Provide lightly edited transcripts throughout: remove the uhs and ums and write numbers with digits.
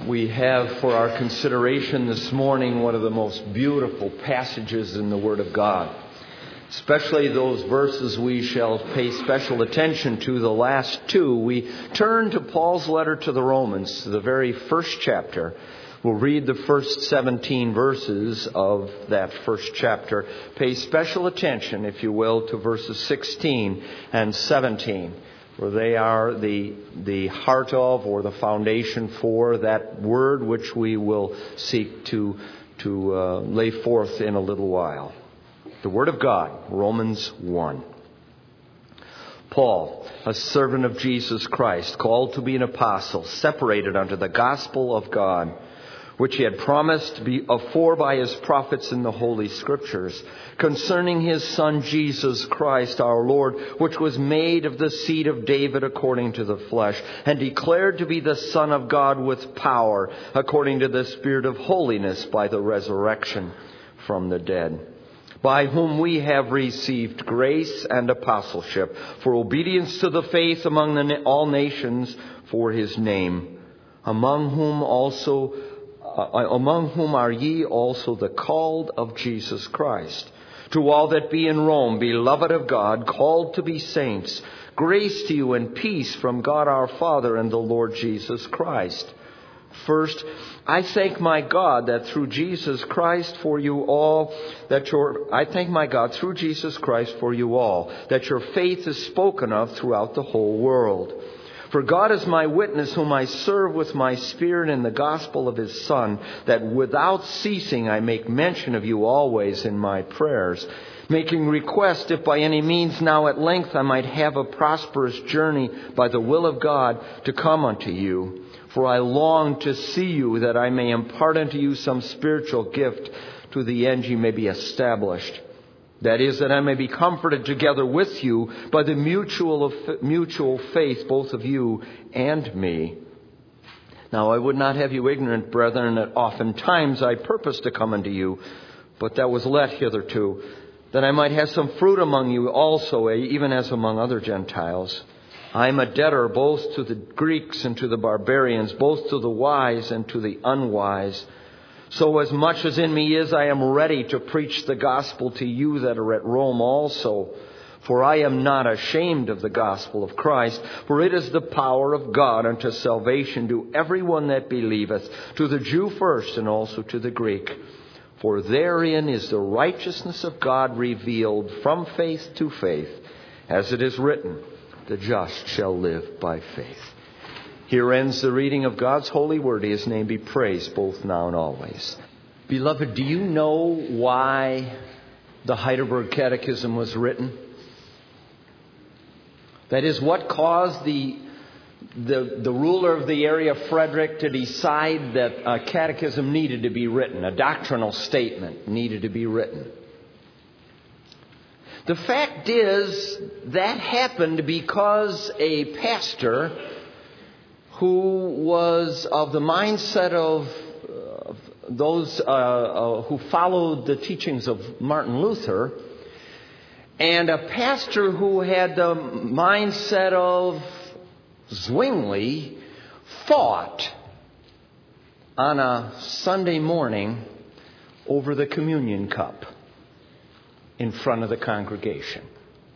We have for our consideration this morning one of the most beautiful passages in the Word of God. Especially those verses we shall pay special attention to, the last two. We turn to Paul's letter to the Romans, the very first chapter. We'll read the first 17 verses of that first chapter. Pay special attention, if you will, to verses 16 and 17. For they are the heart of, or the foundation for, that word which we will seek to lay forth in a little while. The Word of God, Romans 1. Paul, a servant of Jesus Christ, called to be an apostle, separated unto the gospel of God, which he had promised afore by his prophets in the Holy Scriptures, concerning his Son Jesus Christ our Lord, which was made of the seed of David according to the flesh, and declared to be the Son of God with power, according to the Spirit of holiness, by the resurrection from the dead, by whom we have received grace and apostleship for obedience to the faith among all nations for his name, among whom are ye also the called of Jesus Christ. To all that be in Rome, beloved of God, called to be saints, grace to you and peace from God our Father and the Lord Jesus Christ. First, I thank my God that through Jesus Christ for you all, that your faith is spoken of throughout the whole world. For God is my witness, whom I serve with my spirit in the gospel of his Son, that without ceasing I make mention of you always in my prayers, making request, if by any means now at length I might have a prosperous journey by the will of God to come unto you. For I long to see you, that I may impart unto you some spiritual gift, to the end ye may be established. That is, that I may be comforted together with you by the mutual faith, both of you and me. Now I would not have you ignorant, brethren, that oftentimes I purposed to come unto you, but that was let hitherto, that I might have some fruit among you also, even as among other Gentiles. I am a debtor both to the Greeks and to the barbarians, both to the wise and to the unwise. So as much as in me is, I am ready to preach the gospel to you that are at Rome also. For I am not ashamed of the gospel of Christ, for it is the power of God unto salvation to everyone that believeth, to the Jew first and also to the Greek. For therein is the righteousness of God revealed from faith to faith, as it is written, the just shall live by faith. Here ends the reading of God's holy word. His name be praised both now and always. Beloved, do you know why the Heidelberg Catechism was written? That is, what caused the ruler of the area, Frederick, to decide that a catechism needed to be written, a doctrinal statement needed to be written. The fact is, that happened because a pastor who was of the mindset of those who followed the teachings of Martin Luther, and a pastor who had the mindset of Zwingli, fought on a Sunday morning over the communion cup in front of the congregation.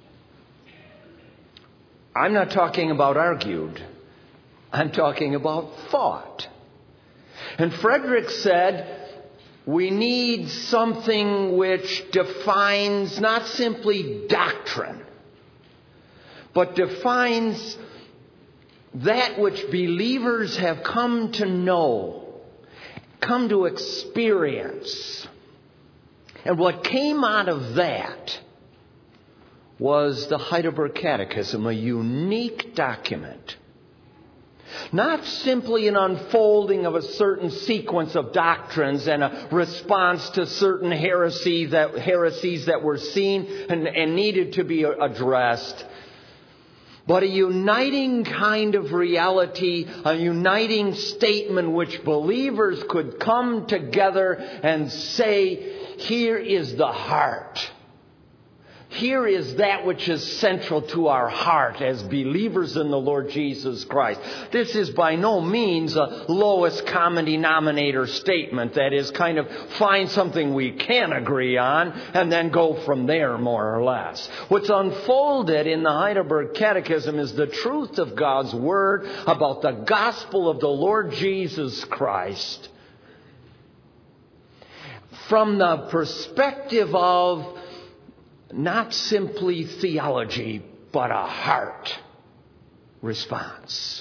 I'm not talking about argued. I'm talking about fought. And Frederick said, we need something which defines not simply doctrine, but defines that which believers have come to know, come to experience. And what came out of that was the Heidelberg Catechism, a unique document. Not simply an unfolding of a certain sequence of doctrines and a response to certain heresies that were seen and needed to be addressed, but a uniting kind of reality, a uniting statement which believers could come together and say, here is the heart. here is that which is central to our heart as believers in the Lord Jesus Christ. This is by no means a lowest common denominator statement. That is kind of find something we can agree on and then go from there more or less. What's unfolded in the Heidelberg Catechism is the truth of God's Word about the gospel of the Lord Jesus Christ from the perspective of not simply theology, but a heart response.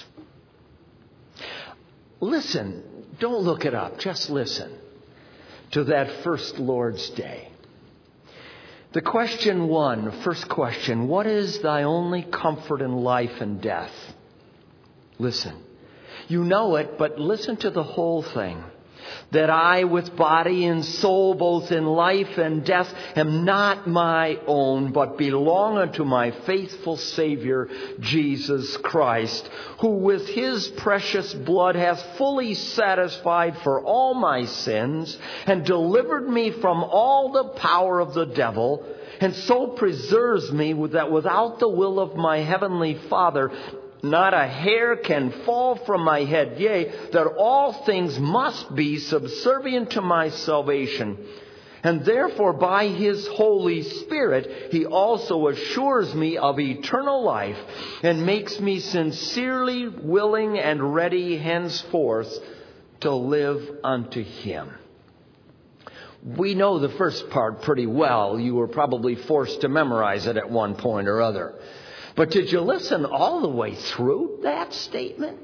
Listen, don't look it up, just listen to that first Lord's Day. The first question, what is thy only comfort in life and death? Listen, you know it, but listen to the whole thing. That I with body and soul, both in life and death, am not my own, but belong unto my faithful Savior, Jesus Christ, who with His precious blood has fully satisfied for all my sins and delivered me from all the power of the devil, and so preserves me that without the will of my heavenly Father, not a hair can fall from my head, yea, that all things must be subservient to my salvation. And therefore by His Holy Spirit, He also assures me of eternal life and makes me sincerely willing and ready henceforth to live unto Him. We know the first part pretty well. You were probably forced to memorize it at one point or other. But did you listen all the way through that statement?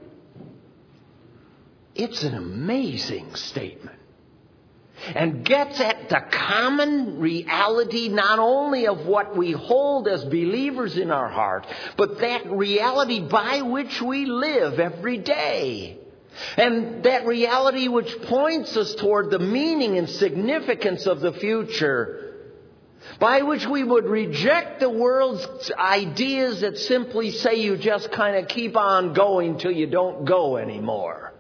It's an amazing statement. And gets at the common reality not only of what we hold as believers in our heart, but that reality by which we live every day. And that reality which points us toward the meaning and significance of the future, by which we would reject the world's ideas that simply say you just kind of keep on going till you don't go anymore.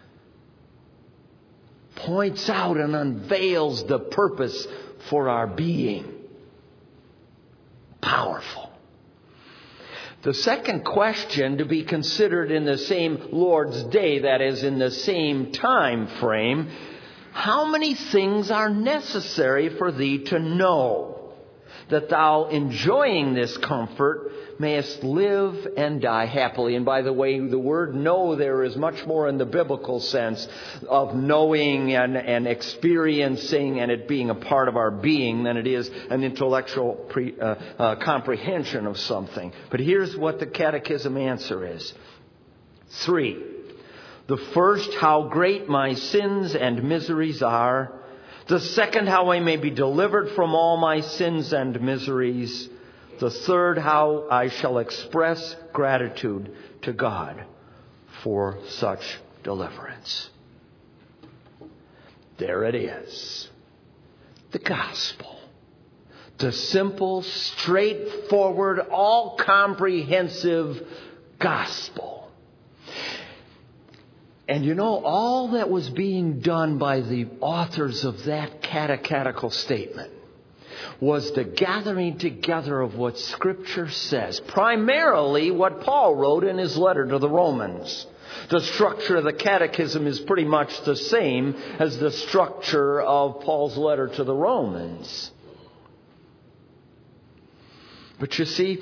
Points out and unveils the purpose for our being. Powerful. The second question to be considered in the same Lord's Day, that is in the same time frame, how many things are necessary for thee to know, that thou, enjoying this comfort, mayest live and die happily? And by the way, the word know there is much more in the biblical sense of knowing and experiencing and it being a part of our being than it is an intellectual comprehension of something. But here's what the Catechism answer is. 3. The first, how great my sins and miseries are. The second, how I may be delivered from all my sins and miseries. The third, how I shall express gratitude to God for such deliverance. There it is. The gospel. The simple, straightforward, all-comprehensive gospel. And you know, all that was being done by the authors of that catechetical statement was the gathering together of what Scripture says. Primarily what Paul wrote in his letter to the Romans. The structure of the catechism is pretty much the same as the structure of Paul's letter to the Romans. But you see,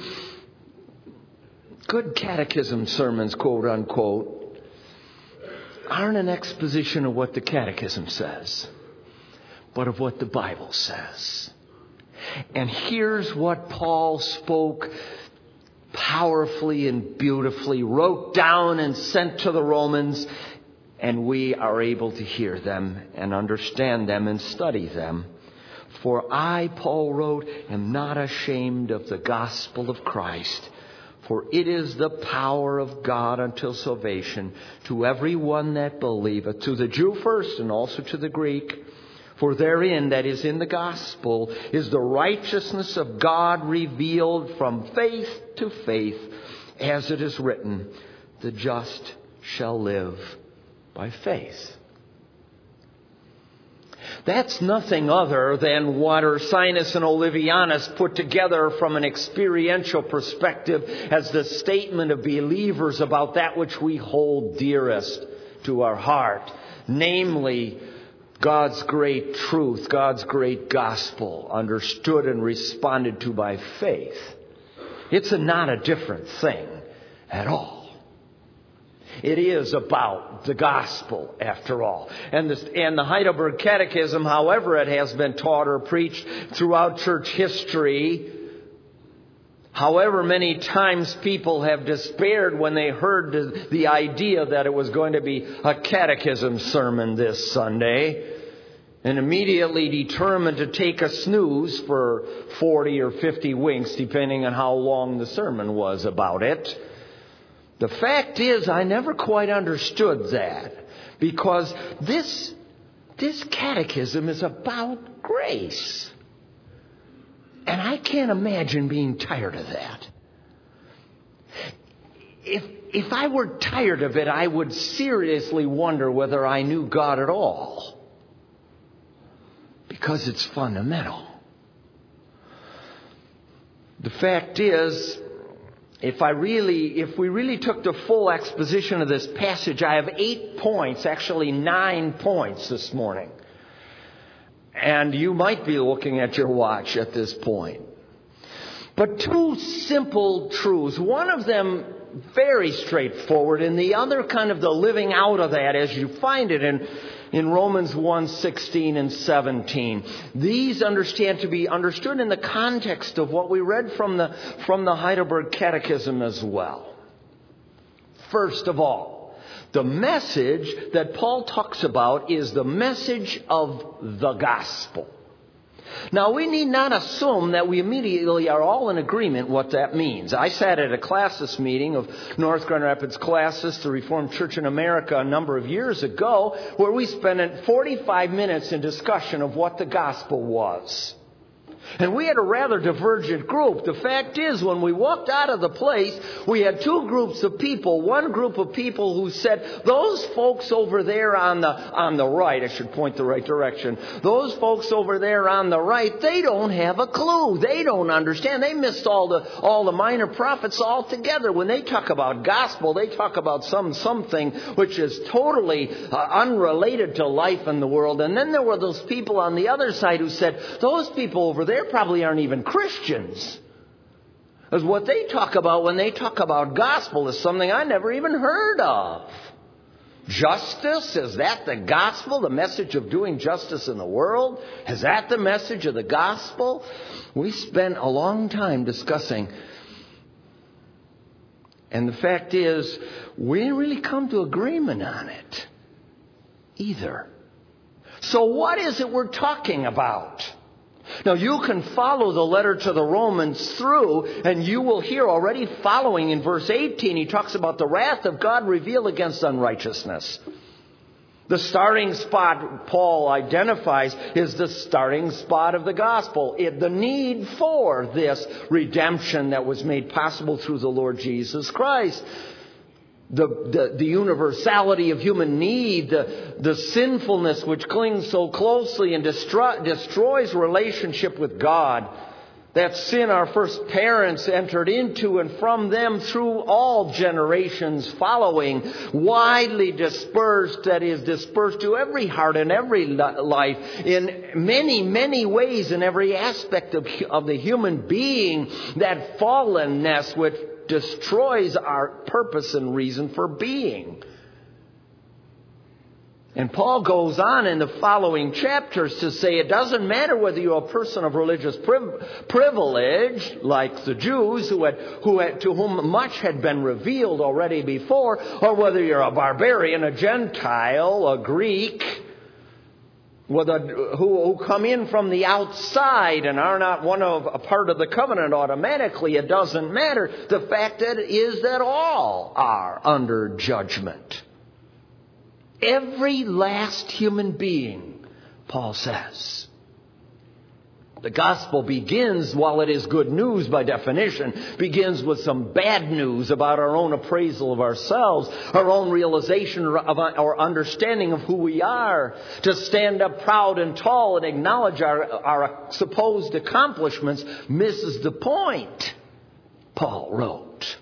good catechism sermons, quote unquote, aren't an exposition of what the catechism says, but of what the Bible says. And here's what Paul spoke powerfully and beautifully, wrote down and sent to the Romans, and we are able to hear them and understand them and study them. For I, Paul wrote, am not ashamed of the gospel of Christ, for it is the power of God until salvation to every one that believeth, to the Jew first and also to the Greek. For therein, that is in the gospel, is the righteousness of God revealed from faith to faith, as it is written, the just shall live by faith. That's nothing other than what Ursinus and Olivianus put together from an experiential perspective as the statement of believers about that which we hold dearest to our heart, namely God's great truth, God's great gospel, understood and responded to by faith. It's not a different thing at all. It is about the gospel, after all. And the Heidelberg Catechism, however it has been taught or preached throughout church history, however many times people have despaired when they heard the idea that it was going to be a catechism sermon this Sunday, and immediately determined to take a snooze for 40 or 50 winks, depending on how long the sermon was about it. The fact is, I never quite understood that, because this catechism is about grace. And I can't imagine being tired of that. If I were tired of it, I would seriously wonder whether I knew God at all. Because it's fundamental. The fact is, if we really took the full exposition of this passage, I have 8 points, actually 9 points this morning. And you might be looking at your watch at this point. But 2 simple truths, one of them very straightforward, and the other kind of the living out of that as you find it in Romans 1:16 and 17. These understand to be understood in the context of what we read from the Heidelberg Catechism as well. First of all, the message that Paul talks about is the message of the gospel. Now, we need not assume that we immediately are all in agreement what that means. I sat at a classis meeting of North Grand Rapids Classis, the Reformed Church in America, a number of years ago, where we spent 45 minutes in discussion of what the gospel was. And we had a rather divergent group. The fact is, when we walked out of the place, we had 2 groups of people. One group of people who said, those folks over there on the right, I should point the right direction, those folks over there on the right, they don't have a clue. They don't understand. They missed all the minor prophets altogether. When they talk about gospel, they talk about something which is totally unrelated to life in the world. And then there were those people on the other side who said, those people over there probably aren't even Christians. Because what they talk about when they talk about gospel is something I never even heard of. Justice, is that the gospel? The message of doing justice in the world? Is that the message of the gospel? We spent a long time discussing. And the fact is, we didn't really come to agreement on it either. So what is it we're talking about? Now, you can follow the letter to the Romans through, and you will hear already following in verse 18, he talks about the wrath of God revealed against unrighteousness. The starting spot Paul identifies is the starting spot of the gospel. The need for this redemption that was made possible through the Lord Jesus Christ. The universality of human need, the sinfulness which clings so closely and destroys relationship with God. That sin our first parents entered into, and from them through all generations following, widely dispersed, that is dispersed to every heart and every life in many, many ways, in every aspect of the human being, that fallenness which destroys our purpose and reason for being. And Paul goes on in the following chapters to say it doesn't matter whether you're a person of religious privilege, like the Jews to whom much had been revealed already before, or whether you're a barbarian, a Gentile, a Greek, who come in from the outside and are not a part of the covenant automatically. It doesn't matter. The fact is that all are under judgment. Every last human being, Paul says. The gospel begins, while it is good news by definition, begins with some bad news about our own appraisal of ourselves, our own realization of our understanding of who we are. To stand up proud and tall and acknowledge our supposed accomplishments misses the point, Paul wrote.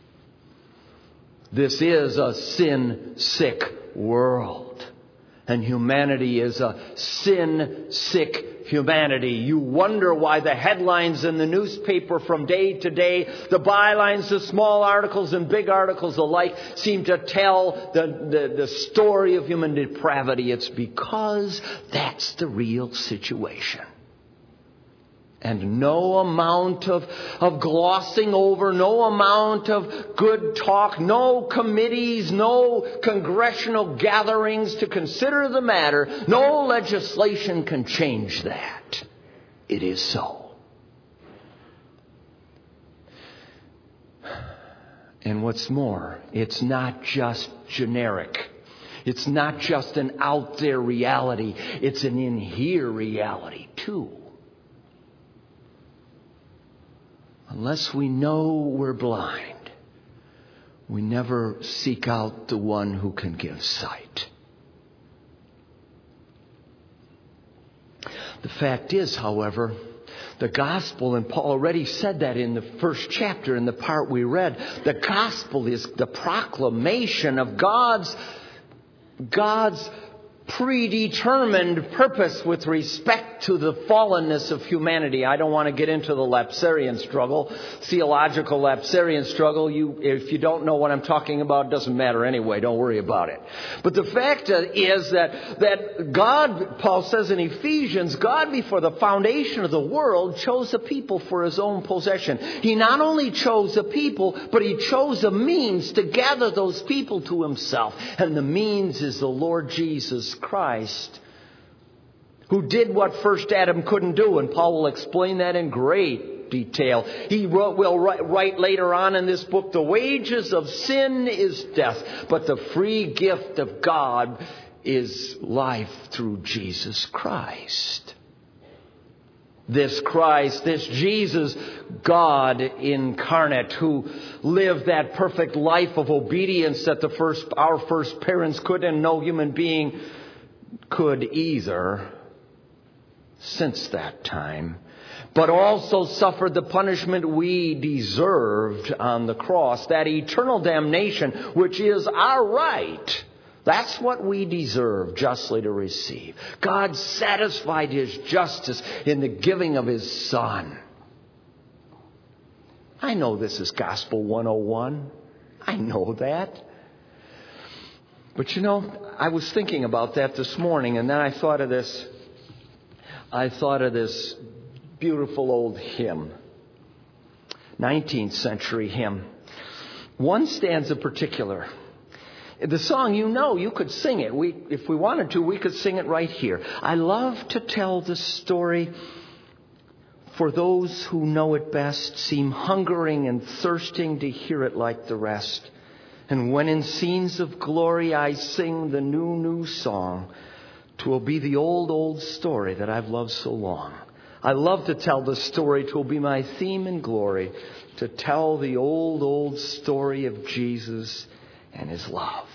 This is a sin-sick world. And humanity is a sin-sick humanity. You wonder why the headlines in the newspaper from day to day, the bylines, the small articles and big articles alike, seem to tell the story of human depravity. It's because that's the real situation. And no amount of glossing over, no amount of good talk, no committees, no congressional gatherings to consider the matter, no legislation can change that. It is so. And what's more, it's not just generic. It's not just an out there reality. It's an in here reality too. Unless we know we're blind, we never seek out the one who can give sight. The fact is, however, the gospel, and Paul already said that in the first chapter in the part we read, the gospel is the proclamation of God's predetermined purpose with respect to the fallenness of humanity. I don't want to get into the Lapsarian struggle, theological Lapsarian struggle. If you don't know what I'm talking about, it doesn't matter anyway. Don't worry about it. But the fact is that God, Paul says in Ephesians, God before the foundation of the world chose a people for his own possession. He not only chose a people, but he chose a means to gather those people to himself. And the means is the Lord Jesus Christ, who did what first Adam couldn't do. And Paul will explain that in great detail. He will write later on in this book, the wages of sin is death, but the free gift of God is life through Jesus Christ. This Christ, this Jesus, God incarnate, who lived that perfect life of obedience that our first parents could, and no human being could either since that time, but also suffered the punishment we deserved on the cross, that eternal damnation, which is our right. That's what we deserve justly to receive. God satisfied his justice in the giving of his Son. I know this is Gospel 101. I know that. But I was thinking about that this morning, and then I thought of this beautiful old hymn. 19th century hymn. One stanza in particular. The song, you could sing it. If we wanted to, we could sing it right here. I love to tell the story, for those who know it best seem hungering and thirsting to hear it like the rest. And when in scenes of glory I sing the new song, 'twill be the old story that I've loved so long. I love to tell the story, 'twill be my theme in glory, to tell the old story of Jesus and his love.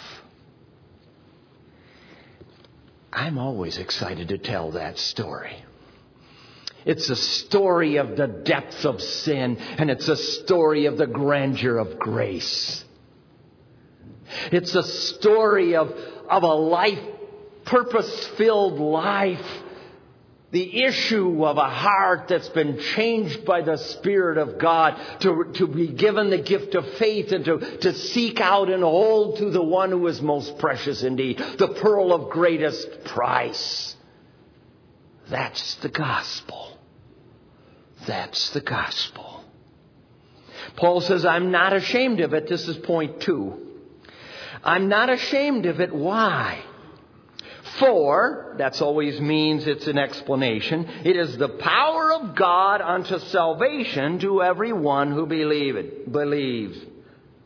I'm always excited to tell that story. It's a story of the depths of sin, and it's a story of the grandeur of grace. It's a story of a life, purpose-filled life. The issue of a heart that's been changed by the Spirit of God to be given the gift of faith and to seek out and hold to the one who is most precious indeed, the pearl of greatest price. That's the gospel. That's the gospel. Paul says, I'm not ashamed of it. This is point 2. I'm not ashamed of it. Why? For, that's always means it's an explanation, it is the power of God unto salvation to everyone who believes.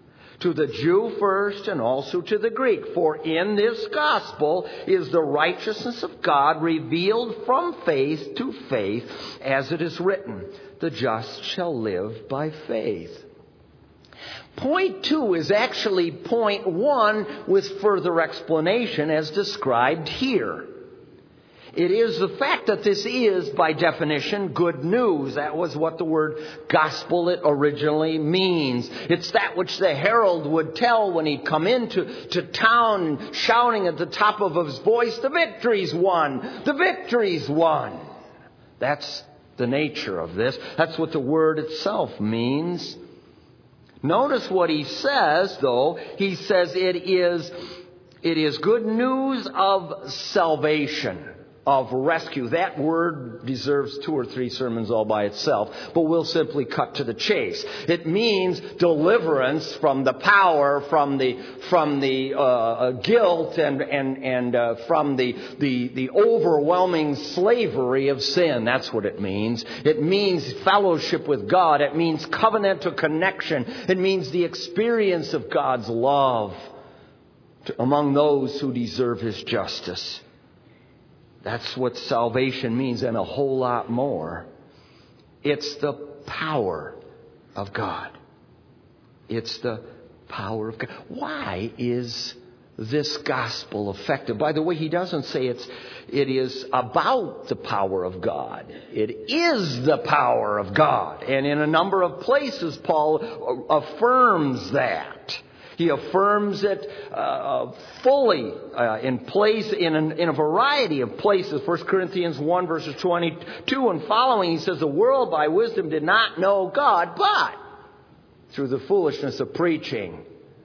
To the Jew first and also to the Greek. For in this gospel is the righteousness of God revealed from faith to faith, as it is written, the just shall live by faith. Point 2 is actually point 1 with further explanation as described here. It is the fact that this is, by definition, good news. That was what the word gospel originally means. It's that which the herald would tell when he'd come into town shouting at the top of his voice, the victory's won! The victory's won! That's the nature of this. That's what the word itself means. Notice what he says, though. He says it is good news of salvation, of rescue. That word deserves 2 or 3 sermons all by itself, but we'll simply cut to the chase. It means deliverance from the power, from the guilt, and from the overwhelming slavery of sin. That's what it means. It means fellowship with God. It means covenantal connection. It means the experience of God's love among those who deserve His justice. That's what salvation means, and a whole lot more. It's the power of God. It's the power of God. Why is this gospel effective? By the way, he doesn't say it is about the power of God. It is the power of God. And in a number of places, Paul affirms that. He affirms it fully in a variety of places. 1 Corinthians 1 verses 22 and following, he says, the world by wisdom did not know God, but through the foolishness of preaching,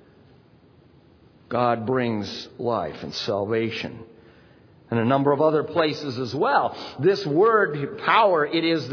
God brings life and salvation. And a number of other places as well. This word power, it is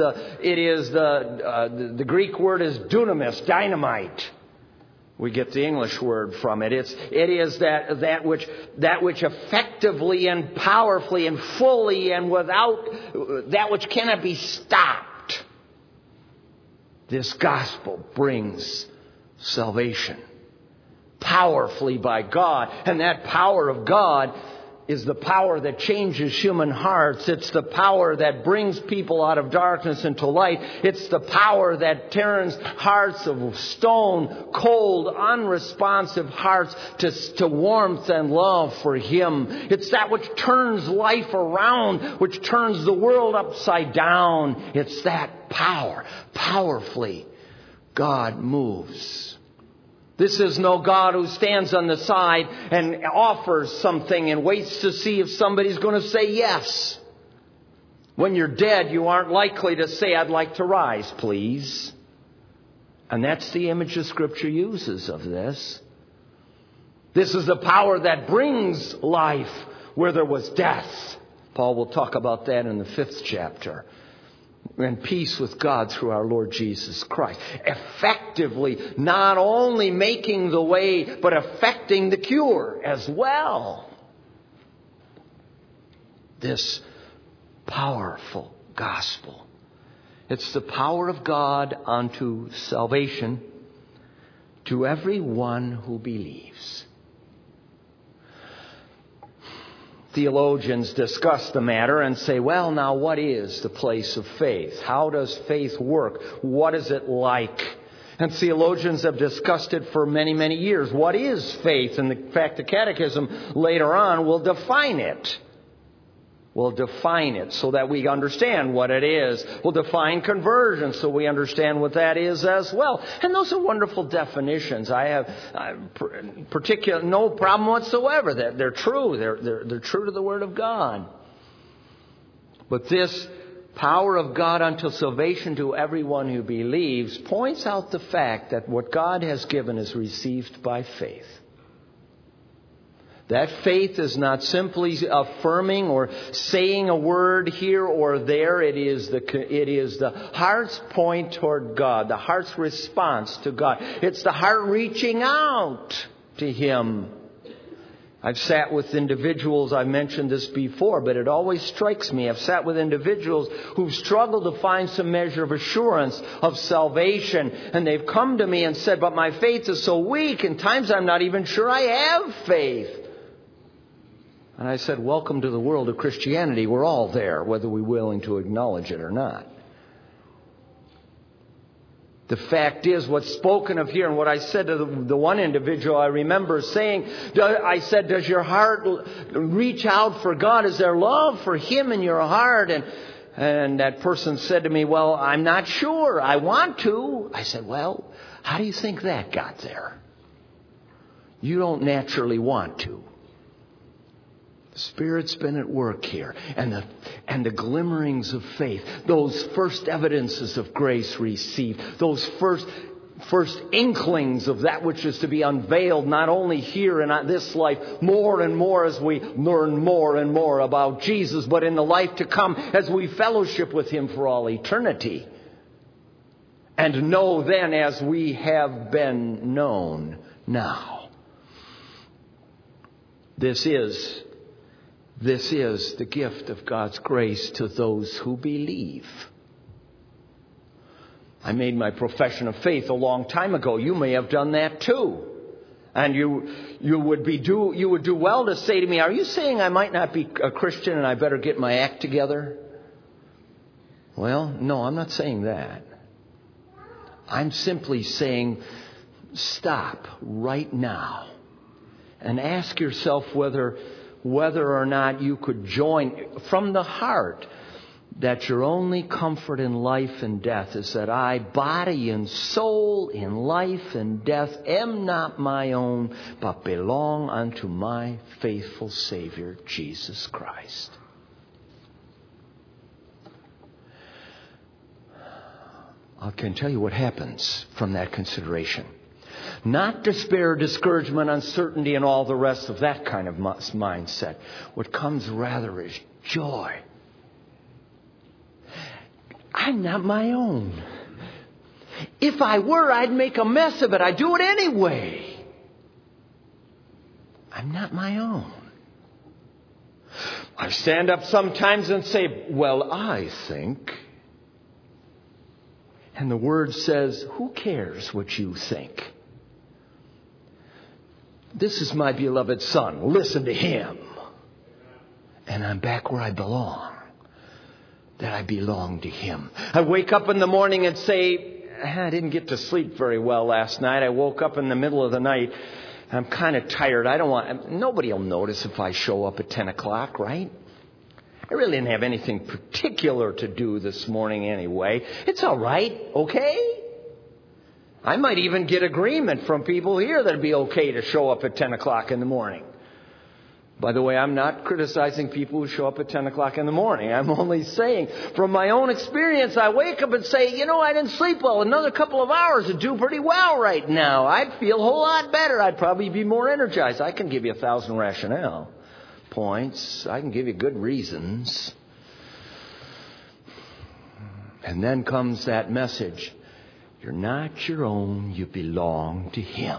the Greek word is dunamis, dynamite. We get the English word from it. It is that which effectively and powerfully and fully and without that which cannot be stopped. This gospel brings salvation powerfully by God, and that power of God is the power that changes human hearts. It's the power that brings people out of darkness into light. It's the power that turns hearts of stone, cold, unresponsive hearts to warmth and love for Him. It's that which turns life around, which turns the world upside down. It's that power. Powerfully, God moves. This is no God who stands on the side and offers something and waits to see if somebody's going to say yes. When you're dead, you aren't likely to say, I'd like to rise, please. And that's the image the Scripture uses of this. This is the power that brings life where there was death. Paul will talk about that in the 5th chapter. And peace with God through our Lord Jesus Christ. Effectively, not only making the way, but effecting the cure as well. This powerful gospel. It's the power of God unto salvation to everyone who believes. Theologians discuss the matter and say, well, now what is the place of faith? How does faith work? What is it like? And theologians have discussed it for many, many years. What is faith? And in fact, the Catechism later on will define it. We'll define it so that we understand what it is. We'll define conversion so we understand what that is as well. And those are wonderful definitions. I have no problem whatsoever that they're true. They're true to the Word of God. But this power of God unto salvation to everyone who believes points out the fact that what God has given is received by faith. That faith is not simply affirming or saying a word here or there. It is the heart's point toward God, the heart's response to God. It's the heart reaching out to Him. I've sat with individuals, I've mentioned this before, but it always strikes me. I've sat with individuals who've struggled to find some measure of assurance of salvation. And they've come to me and said, but my faith is so weak. And times I'm not even sure I have faith. And I said, welcome to the world of Christianity. We're all there, whether we're willing to acknowledge it or not. The fact is, what's spoken of here, and what I said to the one individual I remember saying, I said, does your heart reach out for God? Is there love for Him in your heart? And that person said to me, well, I'm not sure. I want to. I said, well, how do you think that got there? You don't naturally want to. The Spirit's been at work here. And the glimmerings of faith, those first evidences of grace received, those first inklings of that which is to be unveiled, not only here in this life, more and more as we learn more and more about Jesus, but in the life to come as we fellowship with Him for all eternity. And know then as we have been known now. This is the gift of God's grace to those who believe. I made my profession of faith a long time ago. You may have done that too. And you would do well to say to me, are you saying I might not be a Christian and I better get my act together? Well, no, I'm not saying that. I'm simply saying stop right now and ask yourself whether or not you could join from the heart that your only comfort in life and death is that I, body and soul, in life and death, am not my own, but belong unto my faithful Savior, Jesus Christ. I can tell you what happens from that consideration. Not despair, discouragement, uncertainty, and all the rest of that kind of mindset. What comes rather is joy. I'm not my own. If I were, I'd make a mess of it. I'd do it anyway. I'm not my own. I stand up sometimes and say, well, I think. And the Word says, who cares what you think? This is my beloved Son. Listen to Him. And I'm back where I belong. That I belong to Him. I wake up in the morning and say, I didn't get to sleep very well last night. I woke up in the middle of the night. I'm kind of tired. Nobody will notice if I show up at 10 o'clock, right? I really didn't have anything particular to do this morning anyway. It's all right, okay? I might even get agreement from people here that it'd be okay to show up at 10 o'clock in the morning. By the way, I'm not criticizing people who show up at 10 o'clock in the morning. I'm only saying, from my own experience, I wake up and say, I didn't sleep well. Another couple of hours would do pretty well right now. I'd feel a whole lot better. I'd probably be more energized. I can give you 1,000 rationale points. I can give you good reasons. And then comes that message. You're not your own. You belong to Him.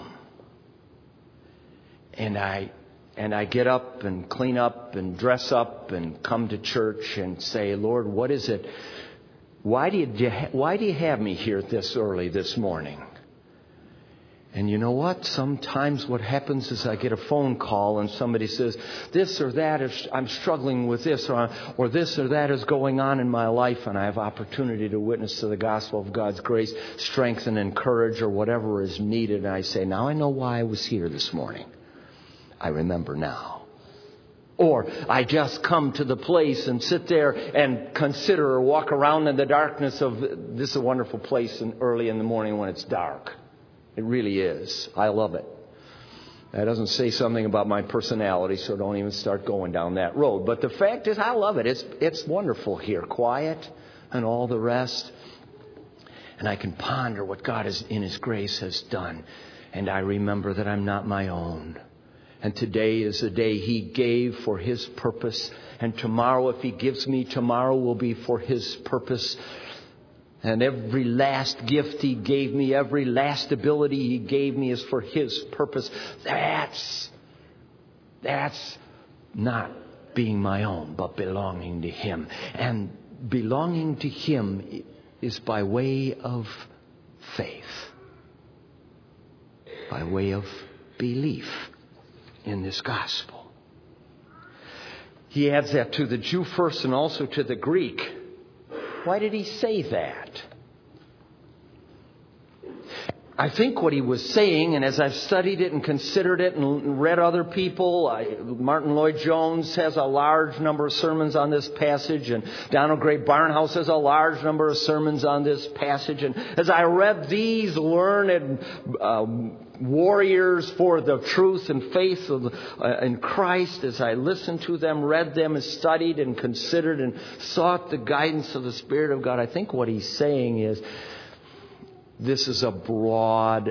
And I get up and clean up and dress up and come to church and say, Lord, what is it? Why do you have me here this early this morning? And you know what? Sometimes what happens is I get a phone call and somebody says, this or that, I'm struggling with this, or this or that is going on in my life, and I have opportunity to witness to the gospel of God's grace, strengthen, encourage, or whatever is needed. And I say, now I know why I was here this morning. I remember now. Or I just come to the place and sit there and consider or walk around in the darkness of this is a wonderful place early in the morning when it's dark. It really is. I love it. That doesn't say something about my personality, so don't even start going down that road. But the fact is, I love it. It's wonderful here. Quiet and all the rest. And I can ponder what God in His grace has done. And I remember that I'm not my own. And today is the day He gave for His purpose. And tomorrow, if He gives me, tomorrow will be for His purpose. And every last gift He gave me, every last ability He gave me is for His purpose. That's That's not being my own, but belonging to Him. And belonging to Him is by way of faith, by way of belief in this gospel. He adds that to the Jew first and also to the Greek. Why did he say that? I think what he was saying, and as I've studied it and considered it and read other people, Martin Lloyd-Jones has a large number of sermons on this passage, and Donald Gray Barnhouse has a large number of sermons on this passage. And as I read these learned warriors for the truth and faith in Christ, as I listened to them, read them, and studied and considered and sought the guidance of the Spirit of God, I think what he's saying is, this is a broad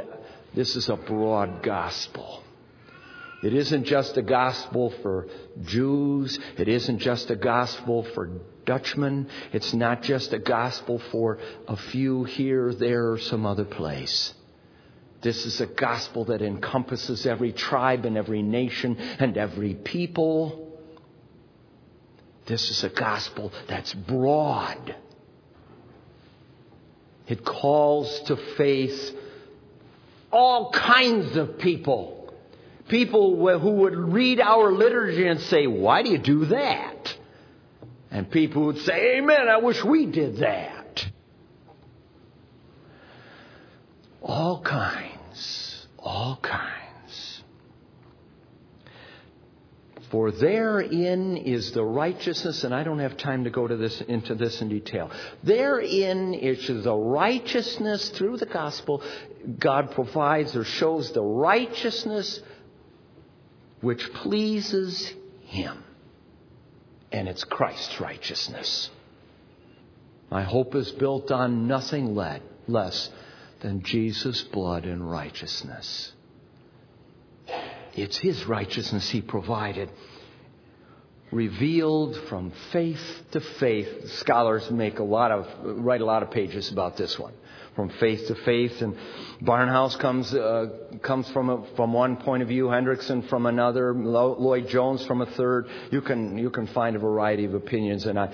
gospel. It isn't just a gospel for Jews. It isn't just a gospel for Dutchmen. It's not just a gospel for a few here, there, or some other place. This is a gospel that encompasses every tribe and every nation and every people. This is a gospel that's broad. It calls to faith all kinds of people. People who would read our liturgy and say, why do you do that? And people would say, amen, I wish we did that. All kinds. All kinds. For therein is the righteousness, and I don't have time to go into this in detail. Therein is the righteousness through the gospel. God provides or shows the righteousness which pleases Him. And it's Christ's righteousness. My hope is built on nothing less than Jesus' blood and righteousness. It's His righteousness He provided, revealed from faith to faith. Scholars write a lot of pages about this one, from faith to faith. And Barnhouse comes from one point of view, Hendrickson from another, Lloyd-Jones from a third. You can find a variety of opinions, and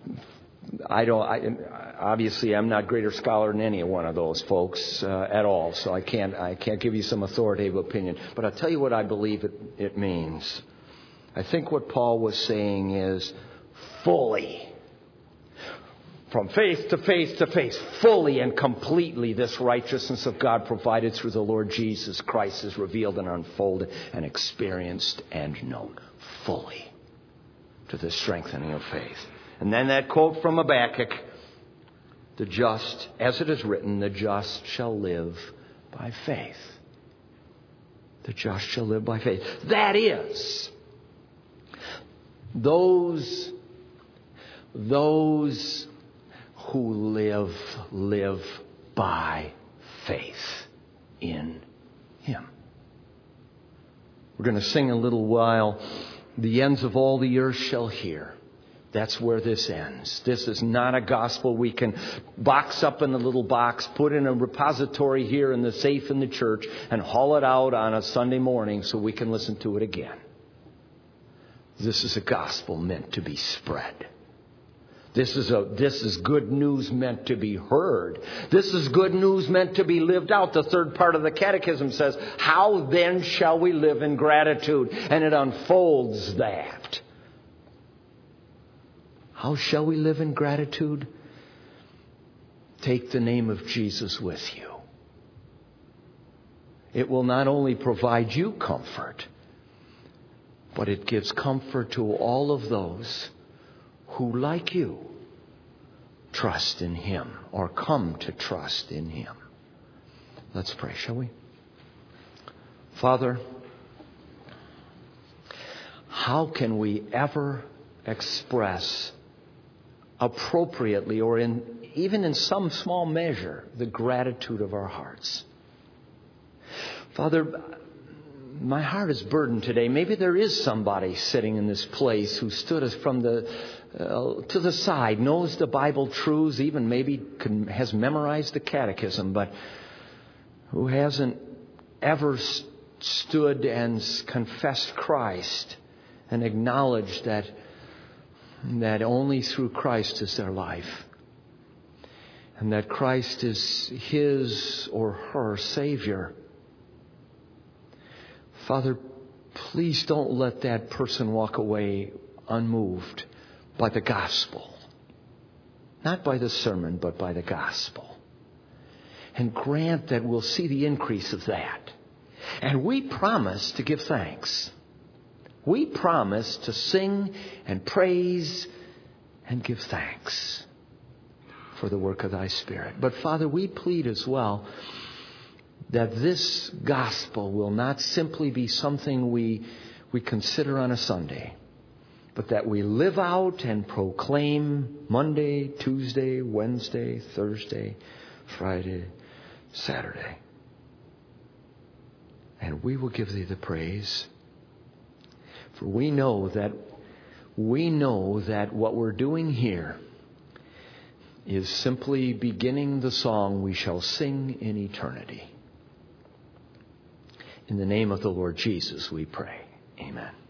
obviously I'm not greater scholar than any one of those folks at all, so I can't give you some authoritative opinion. But I'll tell you what I believe it means. I think what Paul was saying is fully, from faith to faith to faith, fully and completely this righteousness of God provided through the Lord Jesus Christ is revealed and unfolded and experienced and known fully to the strengthening of faith. And then that quote from Habakkuk, the just, as it is written, the just shall live by faith. The just shall live by faith. That is, those who live by faith in Him. We're going to sing a little while, the ends of all the earth shall hear. That's where this ends. This is not a gospel we can box up in a little box, put in a repository here in the safe in the church, and haul it out on a Sunday morning so we can listen to it again. This is a gospel meant to be spread. This is good news meant to be heard. This is good news meant to be lived out. The third part of the catechism says, how then shall we live in gratitude? And it unfolds that. How shall we live in gratitude? Take the name of Jesus with you. It will not only provide you comfort, but it gives comfort to all of those who, like you, trust in Him or come to trust in Him. Let's pray, shall we? Father, how can we ever express appropriately or even in some small measure the gratitude of our hearts? Father, my heart is burdened today. Maybe there is somebody sitting in this place who stood us from to the side, knows the Bible truths, even maybe has memorized the catechism, but who hasn't ever stood and confessed Christ and acknowledged that only through Christ is their life, and that Christ is his or her Savior. Father, please don't let that person walk away unmoved by the gospel. Not by the sermon, but by the gospel. And grant that we'll see the increase of that. And we promise to give thanks. We promise to sing and praise and give thanks for the work of thy Spirit. But Father, we plead as well that this gospel will not simply be something we consider on a Sunday, but that we live out and proclaim Monday, Tuesday, Wednesday, Thursday, Friday, Saturday. And we will give thee the praise. For we know that what we're doing here is simply beginning the song we shall sing in eternity. In the name of the Lord Jesus, we pray. Amen.